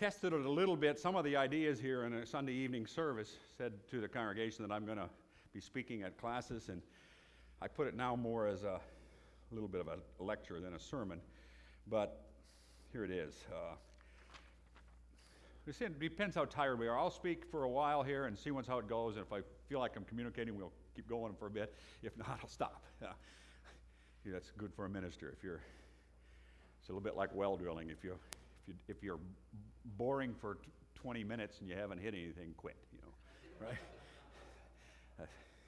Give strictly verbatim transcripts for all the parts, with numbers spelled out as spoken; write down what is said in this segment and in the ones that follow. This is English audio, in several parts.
tested it a little bit. Some of the ideas here in a Sunday evening service said to the congregation that I'm going to be speaking at classes, and I put it now more as a little bit of a lecture than a sermon, but here it is. Uh, it depends how tired we are. I'll speak for a while here and see once how it goes, and if I feel like I'm communicating, we'll keep going for a bit. If not, I'll stop. Uh, yeah, that's good for a minister. If you're, it's a little bit like well drilling. If you, if you, if you're boring for t- twenty minutes and you haven't hit anything, quit. You know, right? uh,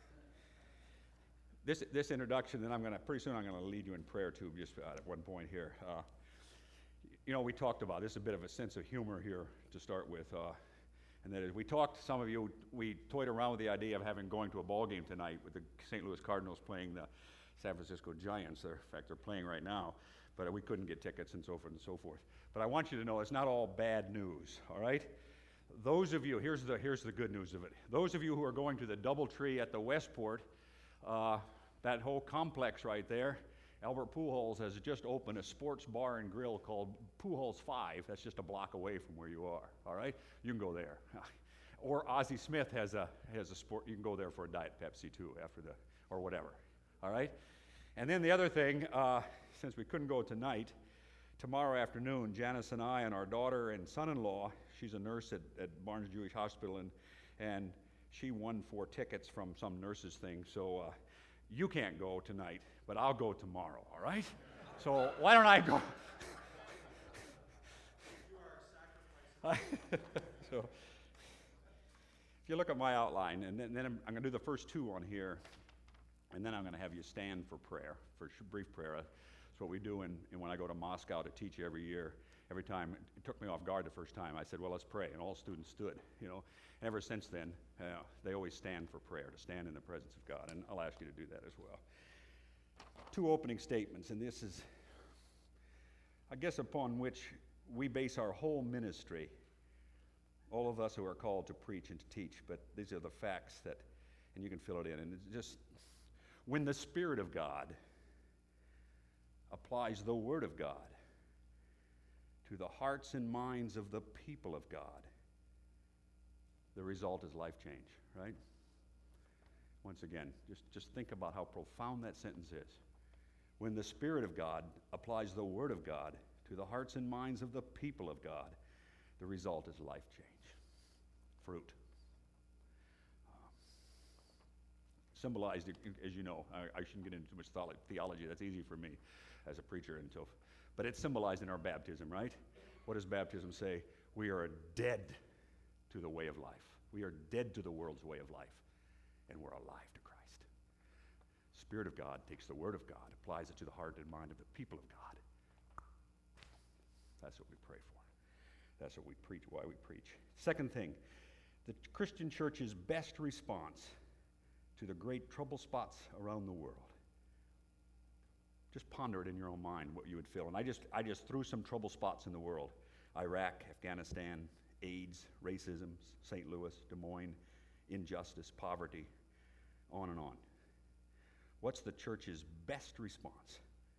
this this introduction, then I'm gonna pretty soon I'm gonna lead you in prayer too. Just at one point here. Uh, you know, we talked about this, a bit of a sense of humor here to start with. Uh, And that is, we talked, some of you, we toyed around with the idea of having going to a ball game tonight with the Saint Louis Cardinals playing the San Francisco Giants. They're, in fact, they're playing right now, but we couldn't get tickets and so forth and so forth. But I want you to know it's not all bad news, all right? Those of you, here's the, here's the good news of it. Those of you who are going to the DoubleTree at the Westport, uh, that whole complex right there, Albert Pujols has just opened a sports bar and grill called Pujols five. That's just a block away from where you are, all right? You can go there. Or Ozzie Smith has a has a sport. You can go there for a Diet Pepsi too after the, or whatever, all right? And then the other thing, uh, since we couldn't go tonight, tomorrow afternoon, Janice and I and our daughter and son-in-law, she's a nurse at, at Barnes Jewish Hospital, and, and she won four tickets from some nurses thing, so uh, you can't go tonight, but I'll go tomorrow, all right? So why don't I go? You are a sacrifice. So if you look at my outline, and then, then I'm, I'm going to do the first two on here, and then I'm going to have you stand for prayer, for a brief prayer. That's what we do in, in when I go to Moscow to teach every year. Every time, it took me off guard the first time. I said, well, let's pray, and all students stood, you know. And ever since then, uh, they always stand for prayer, to stand in the presence of God, and I'll ask you to do that as well. Two opening statements, and this is, I guess, upon which we base our whole ministry, all of us who are called to preach and to teach, but these are the facts that, and you can fill it in, and it's just, when the Spirit of God applies the Word of God to the hearts and minds of the people of God, the result is life change, right? Once again, just, just think about how profound that sentence is. When the Spirit of God applies the Word of God to the hearts and minds of the people of God, the result is life change, fruit. Um, symbolized, as you know, I, I shouldn't get into too much theology. That's easy for me as a preacher until, but it's symbolized in our baptism, right? What does baptism say? We are dead to the way of life. We are dead to the world's way of life, and we're alive to Christ. Spirit of God takes the Word of God, applies it to the heart and mind of the people of God. That's what we pray for. That's what we preach, why we preach. Second thing, the Christian church's best response to the great trouble spots around the world. Just ponder it in your own mind, what you would feel. And I just I just threw some trouble spots in the world. Iraq, Afghanistan, AIDS, racism, Saint Louis, Des Moines, injustice, poverty, on and on. What's the church's best response?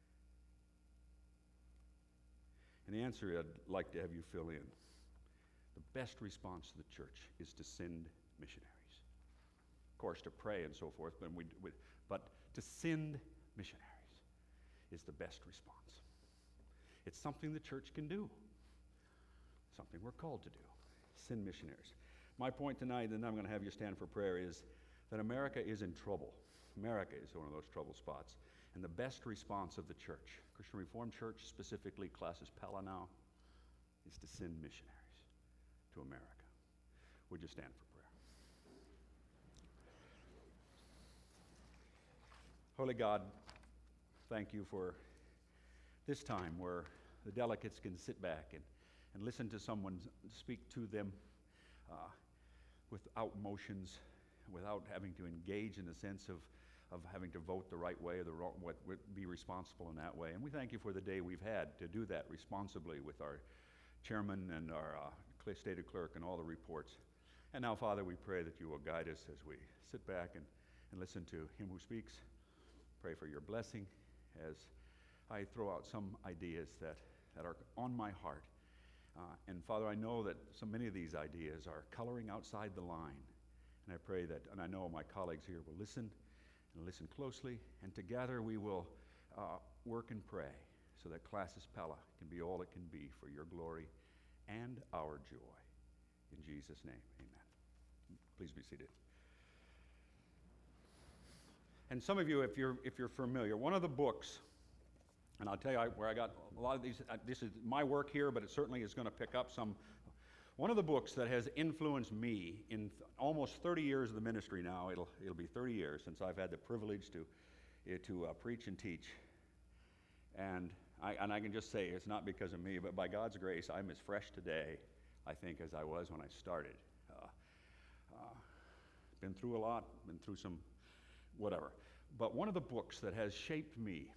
And the answer I'd like to have you fill in. The best response to the church is to send missionaries. Of course, to pray and so forth, but, we, we, but to send missionaries is the best response. It's something the church can do, something we're called to do. Send missionaries. My point tonight, and I'm going to have you stand for prayer, is that America is in trouble. America is one of those trouble spots. And the best response of the church, Christian Reformed Church, specifically Classis Palinau, is to send missionaries to America. Would you stand for prayer? Holy God, thank you for this time where the delegates can sit back and, and listen to someone speak to them uh, without emotions, without having to engage in the sense of of having to vote the right way or the wrong, what would be responsible in that way. And we thank you for the day we've had to do that responsibly with our chairman and our uh, stated clerk and all the reports. And now, Father, we pray that you will guide us as we sit back and, and listen to him who speaks. Pray for your blessing as I throw out some ideas that, that are on my heart. Uh, and Father, I know that so many of these ideas are coloring outside the line. And I pray that, and I know my colleagues here will listen and listen closely, and together we will uh, work and pray so that Classis Pella can be all it can be for your glory and our joy. In Jesus' name, amen. Please be seated. And some of you, if you're, if you're familiar, one of the books, and I'll tell you where I got a lot of these, uh, this is my work here, but it certainly is going to pick up some. One of the books that has influenced me in th- almost thirty years of the ministry now, it'll, it'll be thirty years since I've had the privilege to, uh, to uh, preach and teach. And I, and I can just say, it's not because of me, but by God's grace, I'm as fresh today, I think, as I was when I started. Uh, uh, been through a lot, been through some whatever. But one of the books that has shaped me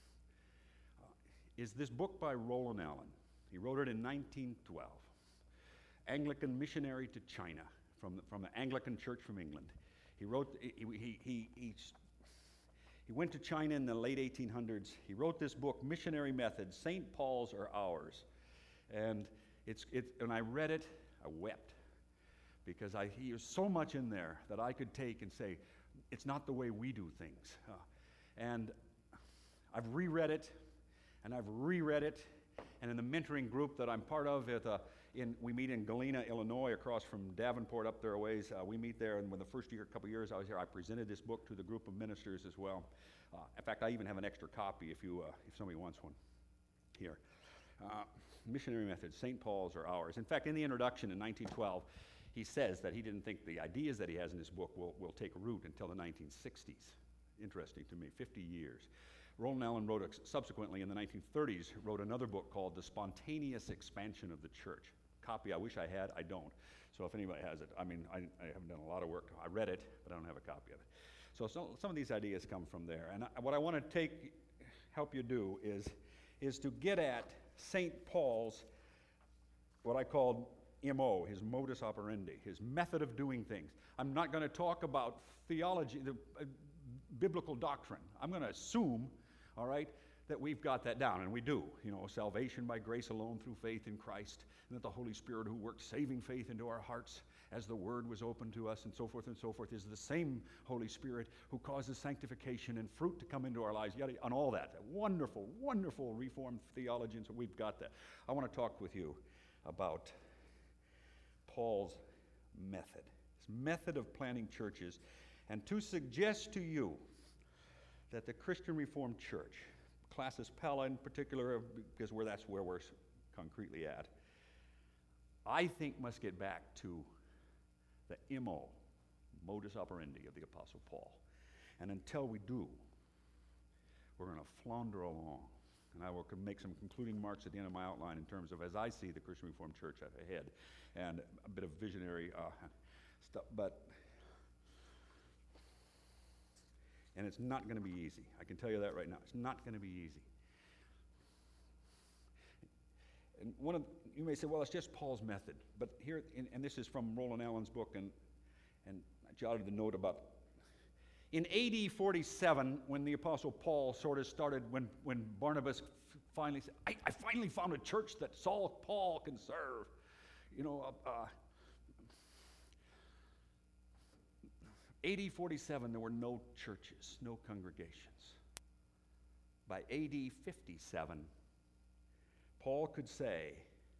is this book by Roland Allen. He wrote it in nineteen twelve. Anglican Missionary to China, from the, from the Anglican Church from England. He wrote, he, he, he, he, he went to China in the late eighteen hundreds. He wrote this book, Missionary Methods, Saint Paul's or Ours. And it's, it, when I read it, I wept. Because I, he was so much in there that I could take and say, it's not the way we do things. Uh, and I've reread it, and I've reread it, and in the mentoring group that I'm part of, at, uh, in, we meet in Galena, Illinois, across from Davenport up there a ways. Uh, we meet there, and when the first year, couple years I was here, I presented this book to the group of ministers as well. Uh, in fact, I even have an extra copy if you, uh, if somebody wants one here. Uh, Missionary Methods, Saint Paul's or Ours. In fact, in the introduction in nineteen twelve, he says that he didn't think the ideas that he has in this book will, will take root until the nineteen sixties. Interesting to me, fifty years. Roland Allen wrote, a, subsequently in the nineteen thirties, wrote another book called The Spontaneous Expansion of the Church. Copy I wish I had, I don't. So if anybody has it, I mean, I, I haven't done a lot of work. I read it, but I don't have a copy of it. So some, some of these ideas come from there. And I, what I want to take, help you do is, is to get at Saint Paul's, what I called M O, his modus operandi, his method of doing things. I'm not going to talk about theology, the uh, biblical doctrine. I'm going to assume, all right, that we've got that down, and we do. You know, salvation by grace alone through faith in Christ, and that the Holy Spirit who worked saving faith into our hearts as the Word was opened to us, and so forth and so forth, is the same Holy Spirit who causes sanctification and fruit to come into our lives, yada, and all that. Wonderful, wonderful Reformed theology, and so we've got that. I want to talk with you about Paul's method, his method of planting churches, and to suggest to you that the Christian Reformed Church, Classis Pella in particular, because where that's where we're concretely at, I think must get back to the M O, modus operandi of the Apostle Paul. And until we do, we're going to flounder along. And I will make some concluding remarks at the end of my outline in terms of as I see the Christian Reformed Church ahead, and a bit of visionary uh, stuff. But and it's not going to be easy. I can tell you that right now. It's not going to be easy. And one of you may say, well, it's just Paul's method. But here, in, and this is from Roland Allen's book, and and I jotted the note about. In A D forty-seven, when the Apostle Paul sort of started, when, when Barnabas f- finally said, I, I finally found a church that Saul Paul can serve. You know, uh, uh, A D forty-seven, there were no churches, no congregations. By A D fifty-seven, Paul could say,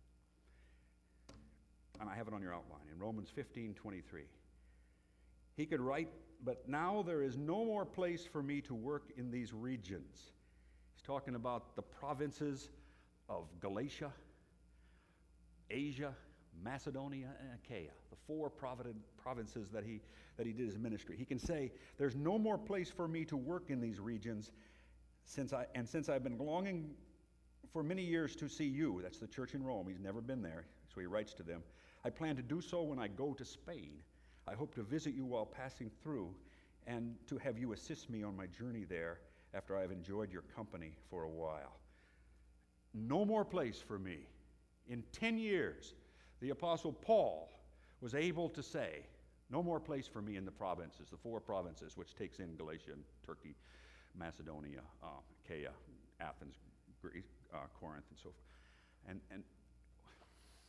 and I have it on your outline, in Romans fifteen twenty-three, he could write, but now there is no more place for me to work in these regions. He's talking about the provinces of Galatia, Asia, Macedonia, and Achaia, the four provinces that he, that he did his ministry. He can say, there's no more place for me to work in these regions, since I, and since I've been longing for many years to see you, that's the church in Rome, he's never been there, so he writes to them, I plan to do so when I go to Spain. I hope to visit you while passing through and to have you assist me on my journey there after I have enjoyed your company for a while. No more place for me. In ten years, the Apostle Paul was able to say, no more place for me in the provinces, the four provinces, which takes in Galatia, Turkey, Macedonia, uh, Achaia, Athens, Greece, uh, Corinth, and so forth. And, and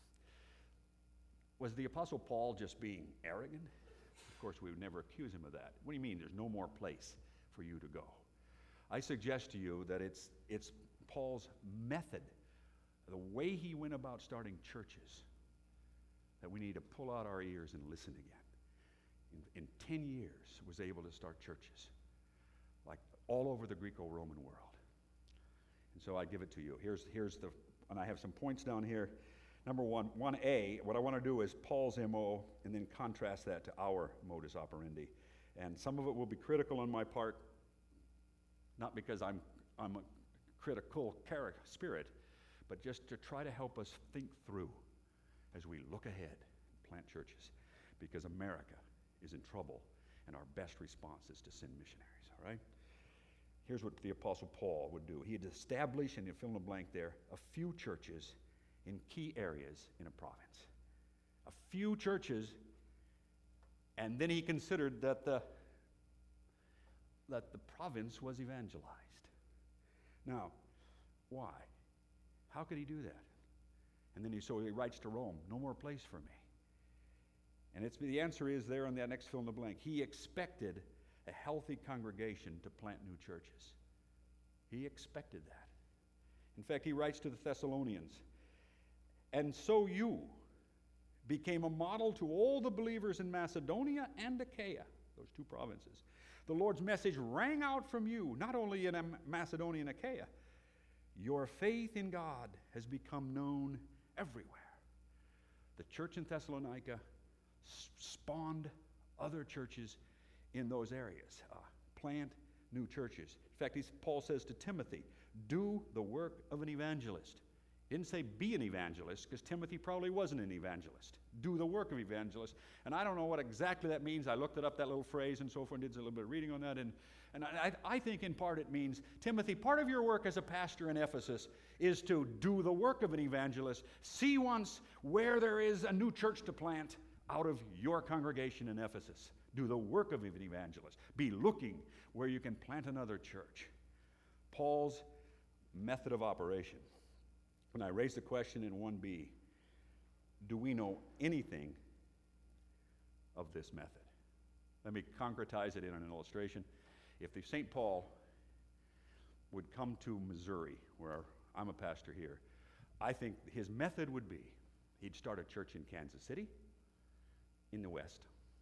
Was the Apostle Paul just being arrogant? Of course, we would never accuse him of that. What do you mean there's no more place for you to go? I suggest to you that it's, it's Paul's method, the way he went about starting churches, that we need to pull out our ears and listen again. In, in ten years, was able to start churches, like all over the Greco-Roman world. And so I give it to you. Here's, here's the, and I have some points down here. Number one, one A, what I want to do is Paul's M O and then contrast that to our modus operandi. And some of it will be critical on my part, not because I'm, I'm a critical character, spirit, but just to try to help us think through as we look ahead and plant churches, because America is in trouble and our best response is to send missionaries, all right? Here's what the Apostle Paul would do. He'd establish, and you fill in the blank there, a few churches in key areas in a province. A few churches, and then he considered that the, that the province was evangelized. Now, why? How could he do that? And then he, so he writes to Rome, no more place for me. And it's, the answer is there on that next fill in the blank. He expected a healthy congregation to plant new churches. He expected that. In fact, he writes to the Thessalonians, and so you became a model to all the believers in Macedonia and Achaia, those two provinces. The Lord's message rang out from you, not only in Macedonia and Achaia. Your faith in God has become known everywhere. The church in Thessalonica spawned other churches in those areas. Uh, plant new churches. In fact, he's, Paul says to Timothy, do the work of an evangelist. He didn't say be an evangelist, because Timothy probably wasn't an evangelist. Do the work of evangelist. And I don't know what exactly that means. I looked it up, that little phrase and so forth, and did a little bit of reading on that. And, and I, I think in part it means, Timothy, part of your work as a pastor in Ephesus is to do the work of an evangelist. See once where there is a new church to plant out of your congregation in Ephesus. Do the work of an evangelist. Be looking where you can plant another church. Paul's method of operation. And I raised the question in one B, do we know anything of this method? Let me concretize it in an illustration. If the Saint Paul would come to Missouri, where I'm a pastor here, I think his method would be, he'd start a church in Kansas City, in the west.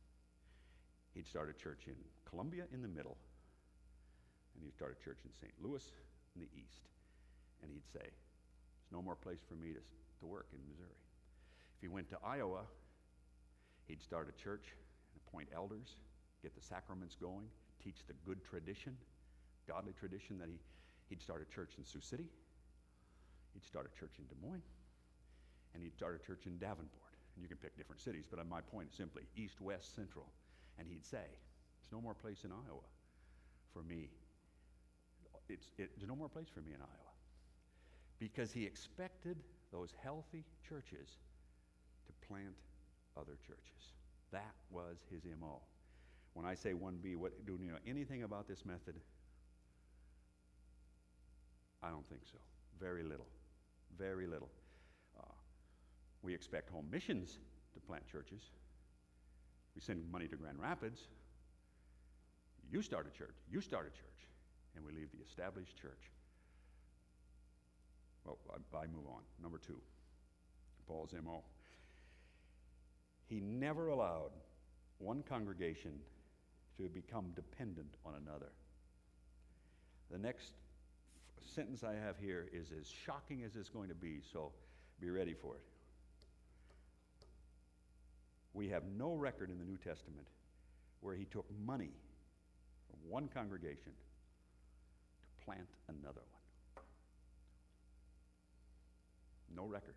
He'd start a church in Columbia in the middle. And he'd start a church in Saint Louis in the east. And he'd say, there's no more place for me to, to work in Missouri. If he went to Iowa, he'd start a church and appoint elders, get the sacraments going, teach the good tradition, godly tradition that he, he'd start a church in Sioux City. He'd start a church in Des Moines. And he'd start a church in Davenport. And you can pick different cities, but my point is simply east, west, central. And he'd say, there's no more place in Iowa for me. It's, it, there's no more place for me in Iowa. Because he expected those healthy churches to plant other churches. That was his M O. When I say one B, what, do you know anything about this method? I don't think so. Very little. Very little. Uh, we expect home missions to plant churches. We send money to Grand Rapids. You start a church. You start a church. And we leave the established church. Well, I, I move on. Number two, Paul's M O. He never allowed one congregation to become dependent on another. The next f- sentence I have here is as shocking as it's going to be, so be ready for it. We have no record in the New Testament where he took money from one congregation to plant another one. No record.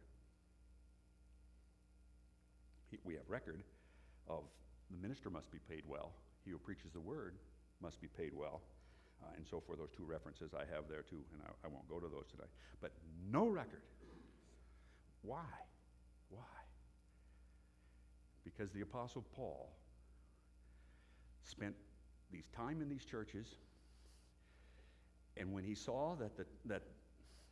He, we have record of the minister must be paid well. He who preaches the word must be paid well. Uh, and so for those two references I have there too, and I, I won't go to those today. But no record. Why? Why? Because the Apostle Paul spent these time in these churches, and when he saw that the, that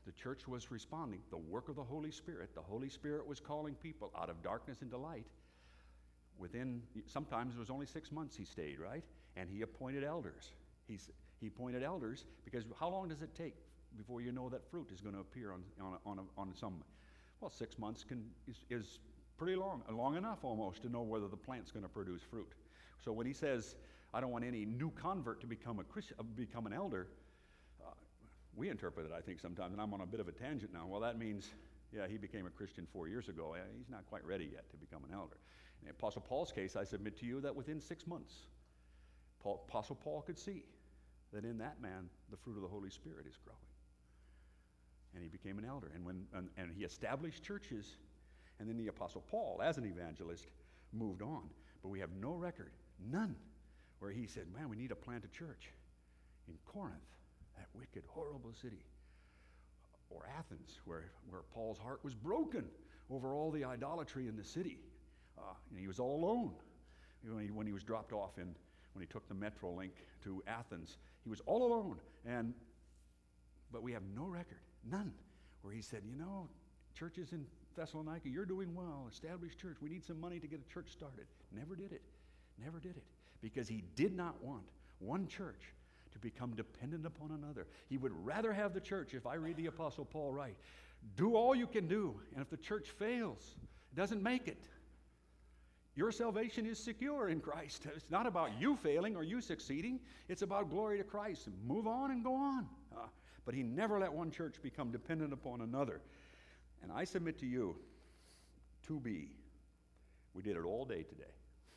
the church was responding. The work of the Holy Spirit, the Holy Spirit was calling people out of darkness into light. Within, sometimes it was only six months he stayed, right? And he appointed elders. He's, he appointed elders because how long does it take before you know that fruit is going to appear on, on, a, on, a, on some, well, six months can, is, is pretty long, long enough almost to know whether the plant's going to produce fruit. So when he says, I don't want any new convert to become a Christian, uh, become an elder, uh, we interpret it, I think, sometimes, and I'm on a bit of a tangent now. Well, that means, yeah, he became a Christian four years ago. Uh, he's not quite ready yet to become an elder. In Apostle Paul's case, I submit to you that within six months, Paul, Apostle Paul could see that in that man, the fruit of the Holy Spirit is growing. And he became an elder. And, when, and, and he established churches, and then the Apostle Paul, as an evangelist, moved on. But we have no record, none, where he said, man, we need to plant a church in Corinth, that wicked, horrible city. Or Athens, where, where Paul's heart was broken over all the idolatry in the city. Uh, and he was all alone when he, when he was dropped off in, when he took the metro link to Athens. He was all alone. And but we have no record, none, where he said, you know, churches in Thessalonica, you're doing well, established church. We need some money to get a church started. Never did it. Never did it. Because he did not want one church to become dependent upon another. He would rather have the church, if I read the Apostle Paul right, do all you can do. And if the church fails, it doesn't make it, your salvation is secure in Christ. It's not about you failing or you succeeding. It's about glory to Christ. Move on and go on. Uh, but he never let one church become dependent upon another. And I submit to you, to be, we did it all day today.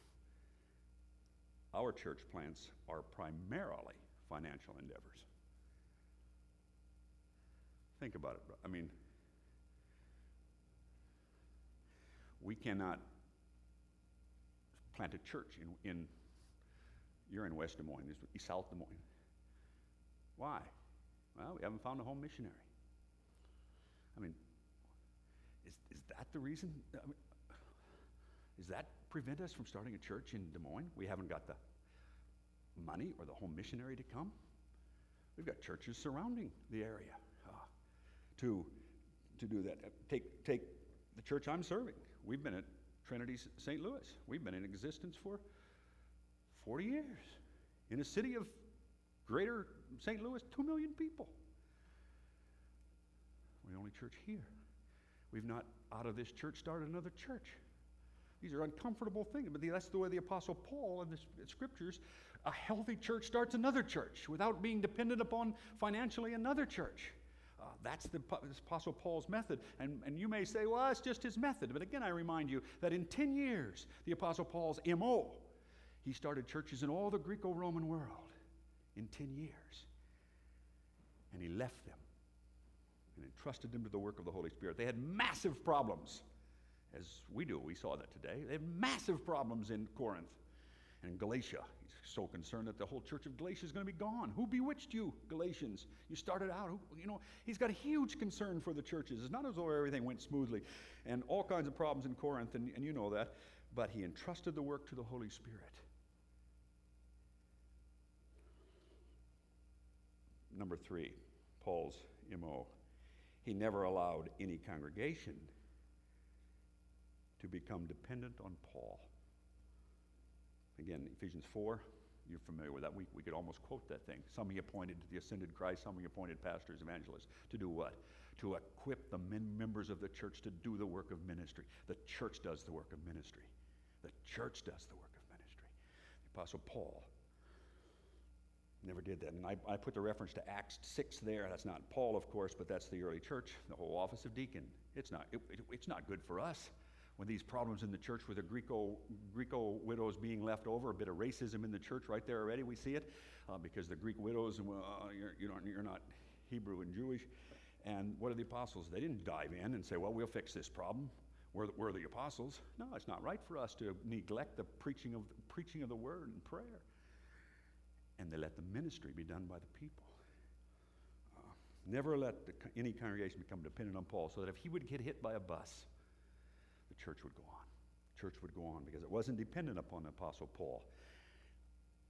Our church plants are primarily financial endeavors. Think about it. I mean, we cannot plant a church in, in you're in West Des Moines, South Des Moines. Why? Well, we haven't found a home missionary. I mean, is, is that the reason? I mean, does that prevent us from starting a church in Des Moines? We haven't got the money or the home missionary to come. We've got churches surrounding the area uh, to, to do that. Take, take the church I'm serving. We've been at Trinity Saint Louis. We've been in existence for forty years in a city of greater Saint Louis, two million people. We're the only church here. We've not, out of this church, started another church. These are uncomfortable things, but that's the way the Apostle Paul in the scriptures, a healthy church starts another church without being dependent upon financially another church. Uh, that's the Apostle Paul's method. And, and you may say, well, it's just his method. But again, I remind you that in ten years, the Apostle Paul's M O, he started churches in all the Greco-Roman world in ten years. And he left them and entrusted them to the work of the Holy Spirit. They had massive problems, as we do. We saw that today. They had massive problems in Corinth and in Galatia. He's so concerned that the whole church of Galatia is going to be gone. Who bewitched you, Galatians? You started out, who, you know, he's got a huge concern for the churches. It's not as though everything went smoothly, and all kinds of problems in Corinth, and, and you know that, but he entrusted the work to the Holy Spirit. Number three, Paul's M O. He never allowed any congregation to become dependent on Paul. Again, Ephesians four, you're familiar with that. We, we could almost quote that thing. Some he appointed the ascended Christ, some he appointed pastors, evangelists. To do what? To equip the men, members of the church to do the work of ministry. The church does the work of ministry. The church does the work of ministry. The Apostle Paul never did that. And I, I put the reference to Acts six there. That's not Paul, of course, but that's the early church, the whole office of deacon. It's not, it, it, it's not good for us. When these problems in the church with the Greco, Greco widows being left over, a bit of racism in the church right there already, we see it, uh, because the Greek widows, uh, you're, you know, you're not Hebrew and Jewish. And what are the apostles? They didn't dive in and say, well, we'll fix this problem. We're, we're the apostles. No, it's not right for us to neglect the preaching of, preaching of the word and prayer. And they let the ministry be done by the people. Uh, never let the, any congregation become dependent on Paul, so that if he would get hit by a bus, the church would go on. Church would go on because it wasn't dependent upon the Apostle Paul.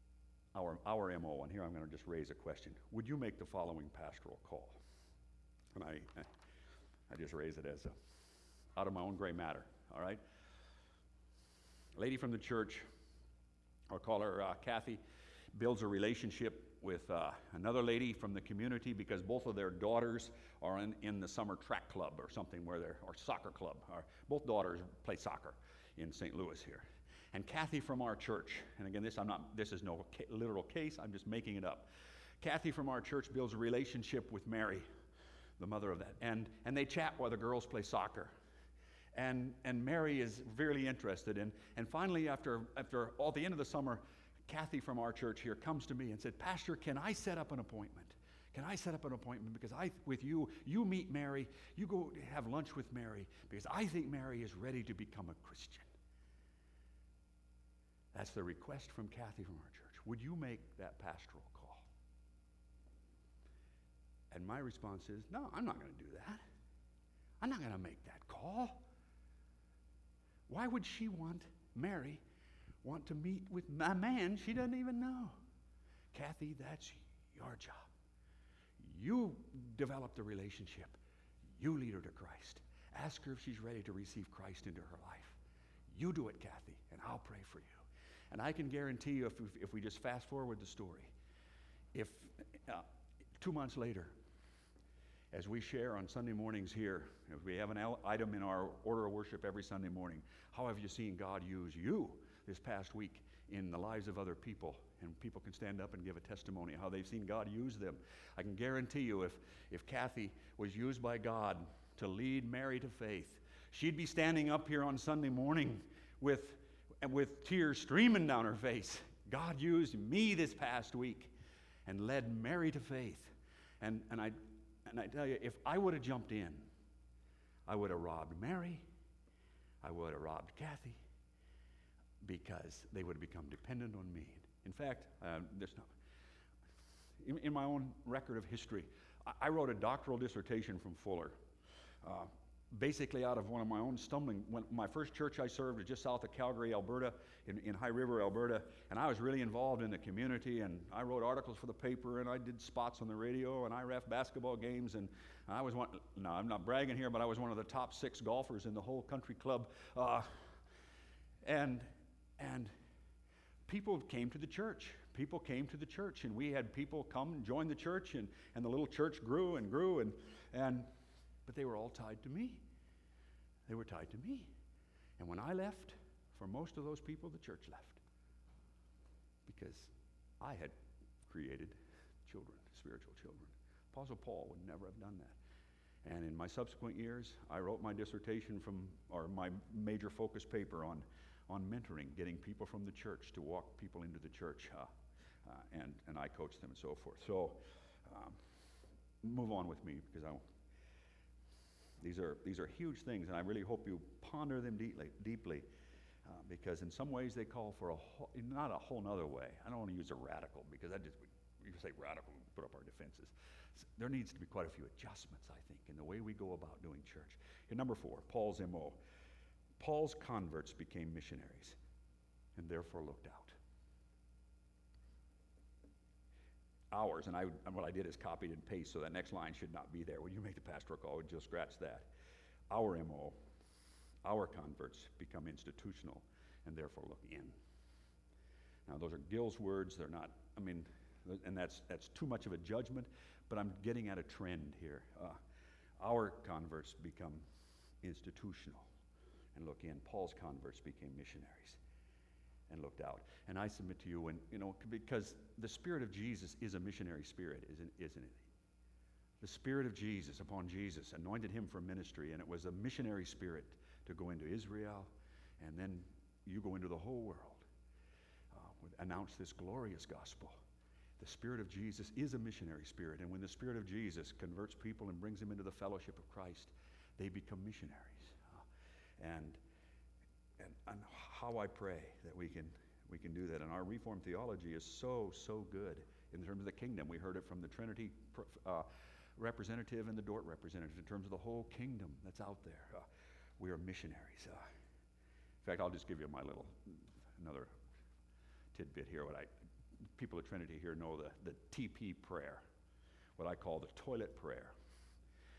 Our, our M O, and here I'm going to just raise a question. Would you make the following pastoral call? And I, I just raise it as a, out of my own gray matter, all right? A lady from the church, I'll call her uh, Kathy, builds a relationship with uh, another lady from the community because both of their daughters are in, in the summer track club or something where they're, or soccer club. Or both daughters play soccer in Saint Louis here. And Kathy from our church, and again, this I'm not. This is no ca- literal case. I'm just making it up. Kathy from our church builds a relationship with Mary, the mother of that, and and they chat while the girls play soccer. And and Mary is really interested. And and finally, after after all the end of the summer, Kathy from our church here comes to me and said, "Pastor, can I set up an appointment? Can I set up an appointment because I, with you, you meet Mary, you go have lunch with Mary because I think Mary is ready to become a Christian." That's the request from Kathy from our church. Would you make that pastoral call? And my response is, no, I'm not going to do that. I'm not going to make that call. Why would she want, Mary, want to meet with a man she doesn't even know? Kathy, that's your job. You develop the relationship. You lead her to Christ. Ask her if she's ready to receive Christ into her life. You do it, Kathy, and I'll pray for you. And I can guarantee you, if we, if we just fast forward the story, if uh, two months later, as we share on Sunday mornings here, if we have an item in our order of worship every Sunday morning, how have you seen God use you this past week in the lives of other people? And people can stand up and give a testimony how they've seen God use them. I can guarantee you, if, if Kathy was used by God to lead Mary to faith, she'd be standing up here on Sunday morning with and with tears streaming down her face. God used me this past week and led Mary to faith. And, and, I, and I tell you, if I would have jumped in, I would have robbed Mary, I would have robbed Kathy, because they would have become dependent on me. In fact, uh, there's no, in, in my own record of history, I, I wrote a doctoral dissertation from Fuller. Uh, basically out of one of my own stumbling. When my first church I served was just south of Calgary, Alberta, in, in High River, Alberta, and I was really involved in the community, and I wrote articles for the paper, and I did spots on the radio, and I ref basketball games, and I was one, no, I'm not bragging here, but I was one of the top six golfers in the whole country club, uh, and, and people came to the church. People came to the church, and we had people come and join the church, and, and the little church grew and grew, and, and but they were all tied to me. They were tied to me. And when I left, for most of those people, the church left. Because I had created children, spiritual children. Apostle Paul would never have done that. And in my subsequent years, I wrote my dissertation from, or my major focus paper on, on mentoring, getting people from the church to walk people into the church, uh, uh, and, and I coached them and so forth. So um, move on with me, because I These are, these are huge things, and I really hope you ponder them deeply, deeply uh, because in some ways they call for a whole, not a whole nother way. I don't want to use a radical, because I just, we say radical, we put up our defenses. So there needs to be quite a few adjustments, I think, in the way we go about doing church. And number four, Paul's M O. Paul's converts became missionaries and therefore looked out. Ours, and, I, and what I did is copied and pasted, so that next line should not be there. When you make the pastoral call, just scratch that. Our M O, our converts become institutional and therefore look in. Now, those are Gill's words. They're not, I mean, and that's that's too much of a judgment, but I'm getting at a trend here. Uh, our converts become institutional and look in. Paul's converts became missionaries and looked out. And I submit to you, and you know, because the Spirit of Jesus is a missionary spirit, isn't, isn't it? The Spirit of Jesus upon Jesus anointed him for ministry, and it was a missionary spirit to go into Israel, and then you go into the whole world, uh, with, announce this glorious gospel. The Spirit of Jesus is a missionary spirit, and when the Spirit of Jesus converts people and brings them into the fellowship of Christ, they become missionaries. Uh, and And, and how I pray that we can we can do that. And our Reformed theology is so, so good in terms of the kingdom. We heard it from the Trinity uh, representative and the Dort representative in terms of the whole kingdom that's out there. Uh, we are missionaries. Uh, in fact, I'll just give you my little, another tidbit here. What I, people at Trinity here know the, the T P prayer, what I call the toilet prayer.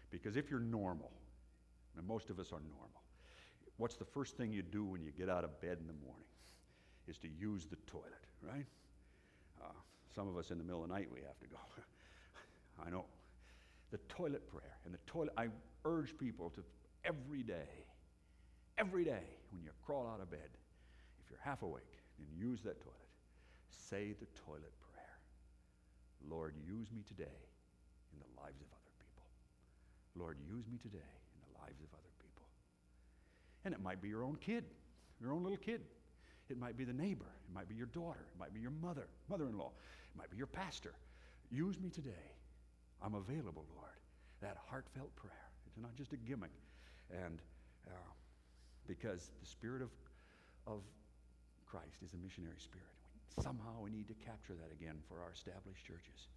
Because if you're normal, and most of us are normal, what's the first thing you do when you get out of bed in the morning? Is to use the toilet, right? Uh, some of us in the middle of the night, we have to go. I know. The toilet prayer. And the toilet, I urge people to every day, every day, when you crawl out of bed, if you're half awake and use that toilet, say the toilet prayer. Lord, use me today in the lives of other people. Lord, use me today in the lives of other people. And it might be your own kid, your own little kid. It might be the neighbor. It might be your daughter. It might be your mother, mother-in-law. It might be your pastor. Use me today. I'm available, Lord. That heartfelt prayer. It's not just a gimmick. And uh, because the spirit of, of Christ is a missionary spirit. We, somehow we need to capture that again for our established churches.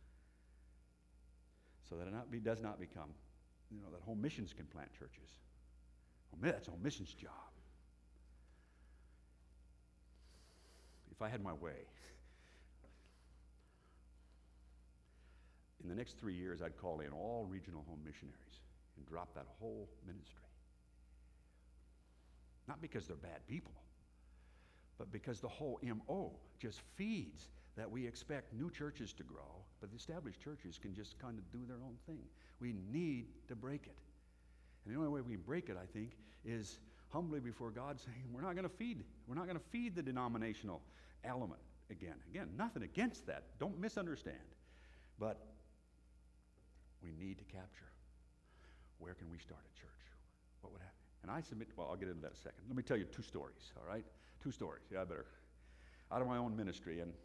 So that it not be, does not become, you know, that home missions can plant churches. Well, that's a home missions job. If I had my way, in the next three years, I'd call in all regional home missionaries and drop that whole ministry. Not because they're bad people, but because the whole M O just feeds that we expect new churches to grow, but the established churches can just kind of do their own thing. We need to break it. And the only way we can break it, I think, is humbly before God saying, we're not going to feed. We're not going to feed the denominational element again. Again, nothing against that. Don't misunderstand. But we need to capture. Where can we start a church? What would happen? And I submit, well, I'll get into that in a second. Let me tell you two stories, all right? Two stories. Yeah, I better. Out of my own ministry. And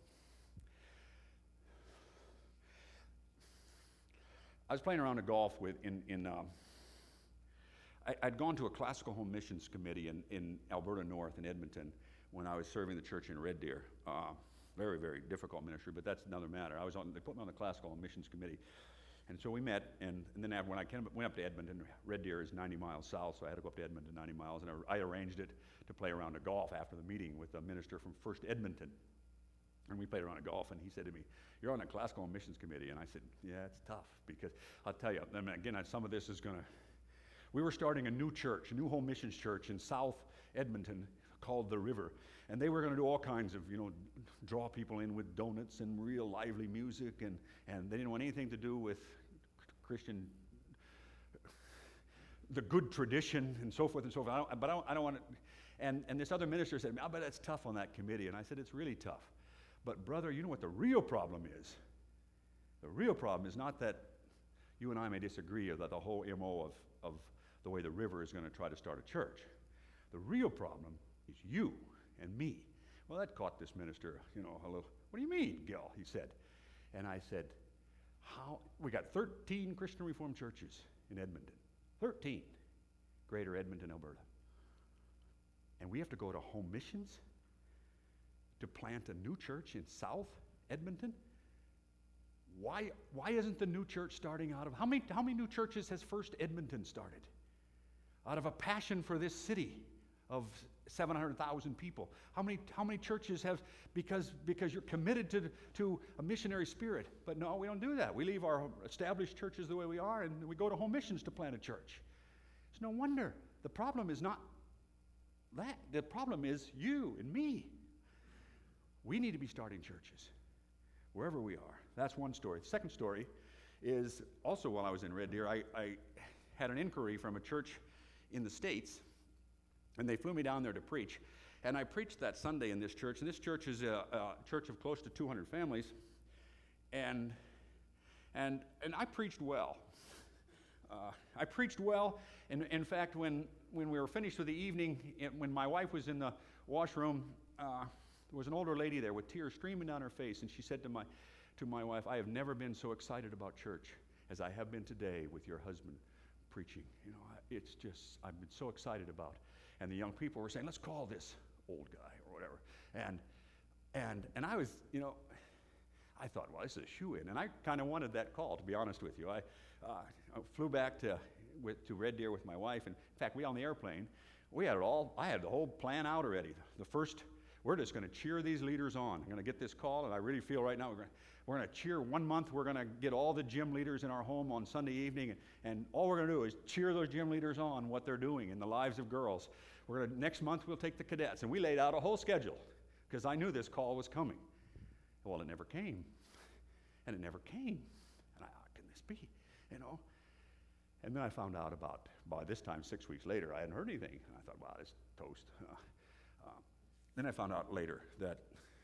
I was playing around a golf with, in, in um, I, I'd gone to a classical home missions committee in, in Alberta North in Edmonton when I was serving the church in Red Deer. Uh, very, very difficult ministry, but that's another matter. I was on, they put me on the classical home missions committee. And so we met, and, and then when I came, went up to Edmonton, Red Deer is ninety miles south, so I had to go up to Edmonton ninety miles, and I, I arranged it to play around a golf after the meeting with a minister from First Edmonton. And we played around a golf, and he said to me, you're on the classical missions committee. And I said, yeah, it's tough, because I'll tell you, I mean, again, some of this is going to, we were starting a new church, a new home missions church in South Edmonton called The River. And they were going to do all kinds of, you know, draw people in with donuts and real lively music, and, and they didn't want anything to do with Christian, the good tradition and so forth and so forth. I don't, but I don't, I don't want to, and, and this other minister said, I bet that's tough on that committee. And I said, it's really tough. But brother, you know what the real problem is? The real problem is not that you and I may disagree or that the whole M O of, of the way the river is going to try to start a church. The real problem is you and me. Well, that caught this minister, you know, a little, what do you mean, Gil? He said. And I said, how, we got thirteen Christian Reformed churches in Edmonton. thirteen. Greater Edmonton, Alberta. And we have to go to home missions to plant a new church in South Edmonton? Why, why isn't the new church starting out of, how many, how many new churches has First Edmonton started? Out of a passion for this city of seven hundred thousand people. How many, how many churches have, because, because you're committed to, to a missionary spirit? But no, we don't do that. We leave our established churches the way we are, and we go to home missions to plant a church. It's no wonder. The problem is not that. The problem is you and me. We need to be starting churches wherever we are. That's one story. The second story is also while I was in Red Deer, I, I had an inquiry from a church in the States, and they flew me down there to preach. And I preached that Sunday in this church, and this church is a, a church of close to two hundred families, and, and, and I preached well. Uh, I preached well, and in fact, when, when we were finished with the evening, it, when my wife was in the washroom, uh, there was an older lady there with tears streaming down her face, and she said to my, to my wife, I have never been so excited about church as I have been today with your husband preaching. You know, it's just, I've been so excited about. And the young people were saying, let's call this old guy or whatever. And and and I was, you know, I thought, well, this is a shoe-in. And I kind of wanted that call, to be honest with you. I, uh, I flew back to with, to Red Deer with my wife. And in fact, we on the airplane, we had it all, I had the whole plan out already. The first, we're just going to cheer these leaders on. I'm going to get this call, and I really feel right now we're going to, we're going to cheer. One month we're going to get all the gym leaders in our home on Sunday evening, and, and all we're going to do is cheer those gym leaders on, what they're doing in the lives of girls. We're going to, next month we'll take the cadets. And we laid out a whole schedule because I knew this call was coming. Well, it never came. And it never came. And I, how can this be? You know? And then I found out about, by this time, six weeks later, I hadn't heard anything. And I thought, wow, it's toast. Uh, uh, then I found out later that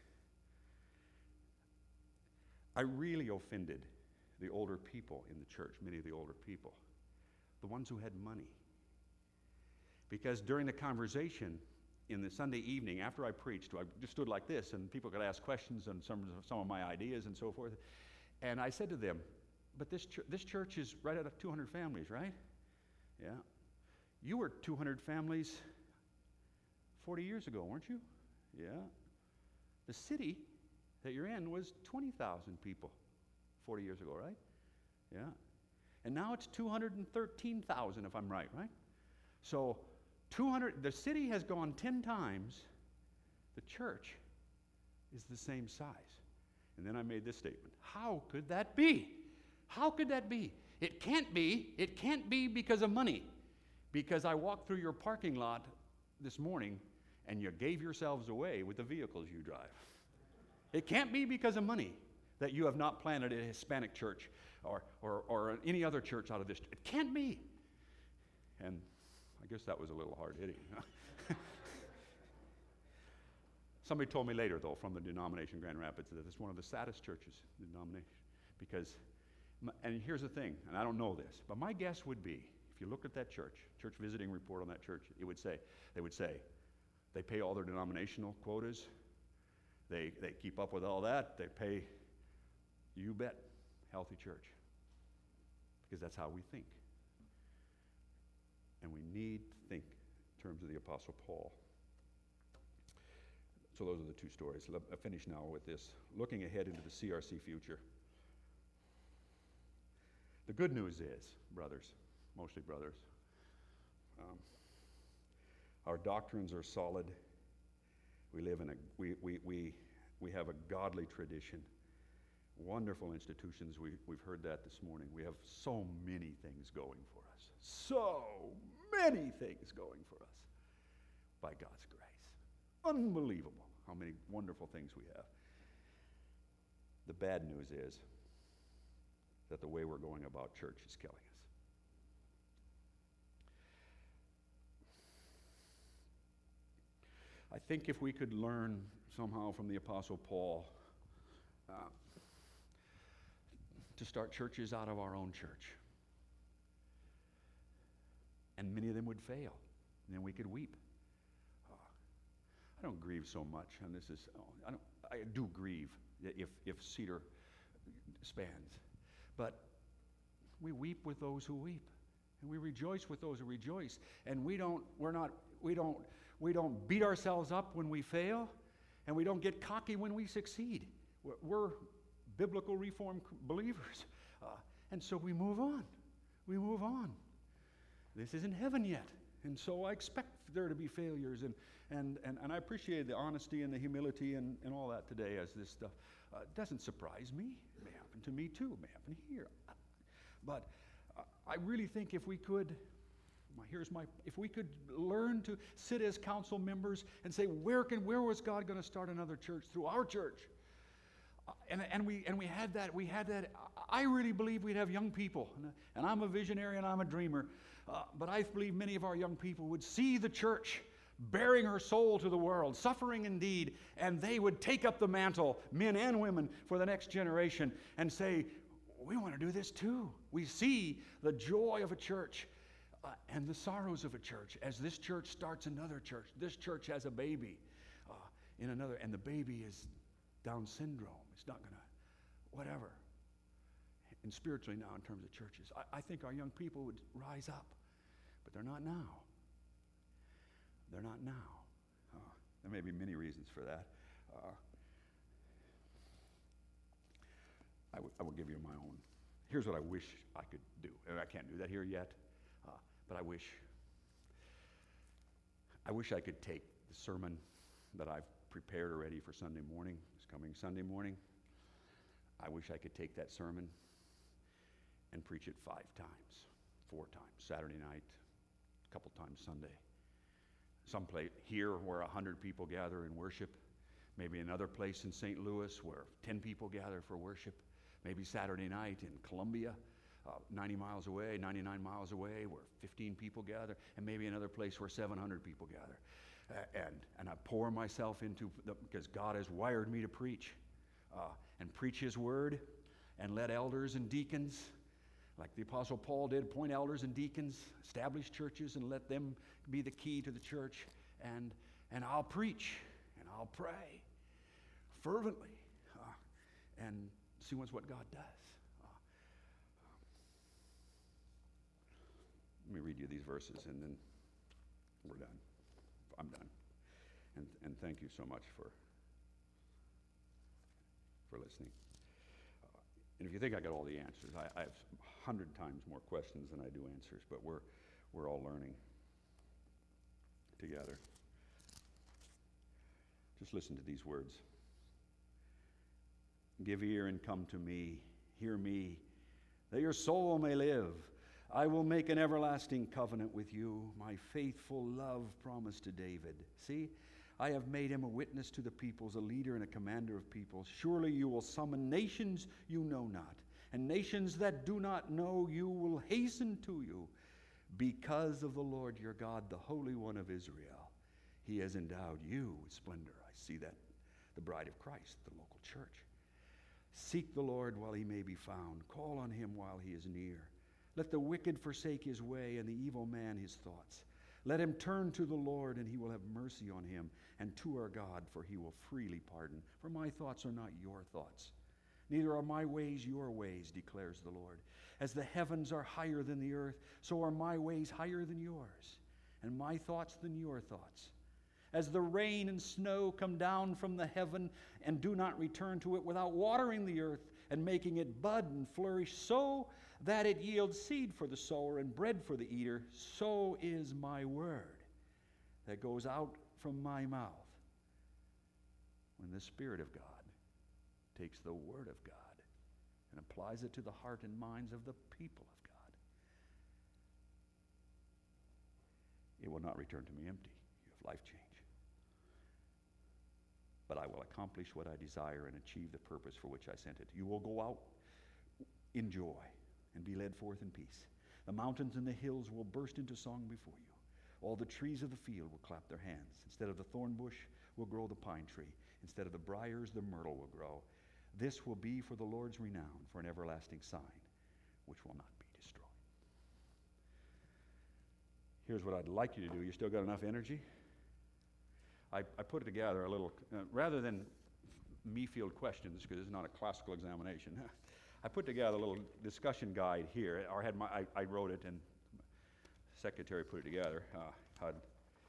I really offended the older people in the church, many of the older people, the ones who had money. Because during the conversation in the Sunday evening, after I preached, I just stood like this, and people could ask questions on some, some of my ideas and so forth. And I said to them, but this, ch- this church is right out of two hundred families, right? Yeah. You were two hundred families forty years ago, weren't you? Yeah. The city that you're in was twenty thousand people forty years ago, right? Yeah. And now it's two hundred thirteen thousand, if I'm right, right? So two hundred, the city has gone ten times. The church is the same size. And then I made this statement. How could that be? How could that be? It can't be. It can't be because of money. Because I walked through your parking lot this morning and you gave yourselves away with the vehicles you drive. It can't be because of money that you have not planted a Hispanic church or, or, or any other church out of this. It can't be. And I guess that was a little hard-hitting. Somebody told me later, though, from the denomination Grand Rapids, that it's one of the saddest churches in the denomination. Because, and here's the thing, and I don't know this, but my guess would be, if you look at that church, church visiting report on that church, it would say, they would say, they pay all their denominational quotas, they, they keep up with all that, they pay, you bet, healthy church. Because that's how we think. And we need to think in terms of the Apostle Paul. So those are the two stories. I'll finish now with this. Looking ahead into the C R C future. The good news is, brothers, mostly brothers, um, our doctrines are solid. We live in a, we, we, we, we have a godly tradition. Wonderful institutions. We, we've heard that this morning. We have so many things going for us. So many things going for us by God's grace. Unbelievable how many wonderful things we have. The bad news is that the way we're going about church is killing us. I think if we could learn somehow from the Apostle Paul uh, to start churches out of our own church, and many of them would fail, and then we could weep. Uh, I don't grieve so much, and this is, oh, I, don't, I do grieve if, if Cedar spans, but we weep with those who weep, and we rejoice with those who rejoice, and we don't, we're not, we don't, we don't beat ourselves up when we fail, and we don't get cocky when we succeed. We're, we're biblical Reformed believers, uh, and so we move on. We move on. This isn't heaven yet, and so I expect there to be failures, and and and, and I appreciate the honesty and the humility and, and all that today as this stuff uh, doesn't surprise me. It may happen to me too. It may happen here, but uh, I really think if we could, my, here's my, if we could learn to sit as council members and say, where can where was God going to start another church through our church? Uh, and and we and we had that we had that. I really believe we'd have young people, and, and I'm a visionary and I'm a dreamer. Uh, but I believe many of our young people would see the church bearing her soul to the world, suffering indeed, and they would take up the mantle, men and women, for the next generation and say, we want to do this too. We see the joy of a church uh, and the sorrows of a church as this church starts another church. This church has a baby uh, in another, and the baby is Down syndrome. It's not going to, whatever. And spiritually now in terms of churches, I, I think our young people would rise up. But they're not now. They're not now. Uh, there may be many reasons for that. Uh, I, w- I will give you my own. Here's what I wish I could do. And I can't do that here yet. Uh, but I wish, I wish I could take the sermon that I've prepared already for Sunday morning. It's coming Sunday morning. I wish I could take that sermon and preach it five times, four times, Saturday night, a couple times Sunday. Some place here where a hundred people gather in worship, maybe another place in Saint Louis where ten people gather for worship, maybe Saturday night in Columbia, uh, ninety miles away, ninety-nine miles away, where fifteen people gather, and maybe another place where seven hundred people gather. Uh, and, and I pour myself into, the, because God has wired me to preach, uh, and preach His word, and let elders and deacons, like the Apostle Paul did, appoint elders and deacons, establish churches, and let them be the key to the church. And, and I'll preach, and I'll pray fervently, uh, and see what's what God does. Uh, let me read you these verses, and then we're done. I'm done. And, and thank you so much for, for listening. Uh, and if you think I got all the answers, I, I have a hundred times more questions than I do answers, but we're, we're all learning together. Just listen to these words. Give ear and come to me. Hear me, that your soul may live. I will make an everlasting covenant with you, my faithful love promised to David. See, I have made him a witness to the peoples, a leader and a commander of peoples. Surely you will summon nations you know not, and nations that do not know you will hasten to you, because of the Lord your God, the Holy One of Israel. He has endowed you with splendor. I see that, the bride of Christ, the local church. Seek the Lord while he may be found. Call on him while he is near. Let the wicked forsake his way, and the evil man his thoughts. Let him turn to the Lord, and he will have mercy on him, and to our God, for he will freely pardon. For my thoughts are not your thoughts, neither are my ways your ways, declares the Lord. As the heavens are higher than the earth, so are my ways higher than yours, and my thoughts than your thoughts. As the rain and snow come down from the heaven and do not return to it without watering the earth and making it bud and flourish, so that it yields seed for the sower and bread for the eater, so is my word that goes out from my mouth. When the Spirit of God takes the word of God and applies it to the heart and minds of the people of God, it will not return to me empty. You have life change. But I will accomplish what I desire and achieve the purpose for which I sent it. You will go out in joy and be led forth in peace. The mountains and the hills will burst into song before you. All the trees of the field will clap their hands. Instead of the thorn bush will grow the pine tree. Instead of the briars, the myrtle will grow. This will be for the Lord's renown, for an everlasting sign, which will not be destroyed. Here's what I'd like you to do. You still got enough energy? I, I put together a little, uh, rather than me field questions, because it's not a classical examination, I put together a little discussion guide here, or had my, I, I wrote it and the secretary put it together. Uh, I'd,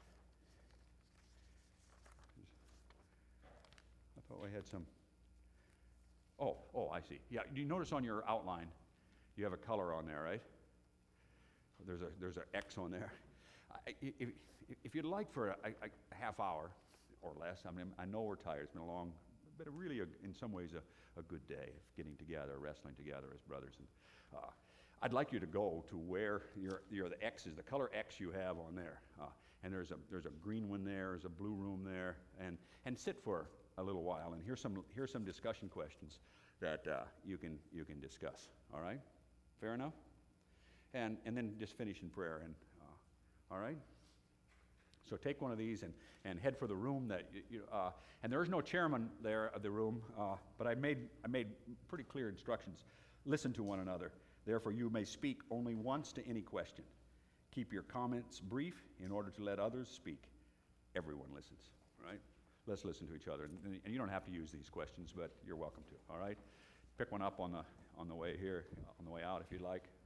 I thought we had some, oh, oh, I see. Yeah, you notice on your outline, you have a color on there, right? There's a, there's an X on there. I, if, if you'd like for a, a, a half hour or less, I mean, I know we're tired, it's been a long, but a really, a, in some ways, a, a good day of getting together, wrestling together as brothers. And uh, I'd like you to go to where your, your the X is, the color X you have on there. Uh, and there's a there's a green one there, there's a blue room there, and and sit for a little while. And here's some here's some discussion questions that uh, you can you can discuss. All right, fair enough. And and then just finish in prayer. And uh, all right. So take one of these and, and head for the room that you, you uh, and there is no chairman there of the room, uh, but I made I made pretty clear instructions. Listen to one another. Therefore, you may speak only once to any question. Keep your comments brief in order to let others speak. Everyone listens, right? Let's listen to each other. And, and you don't have to use these questions, but you're welcome to, all right? Pick one up on the on the way here, on the way out if you'd like.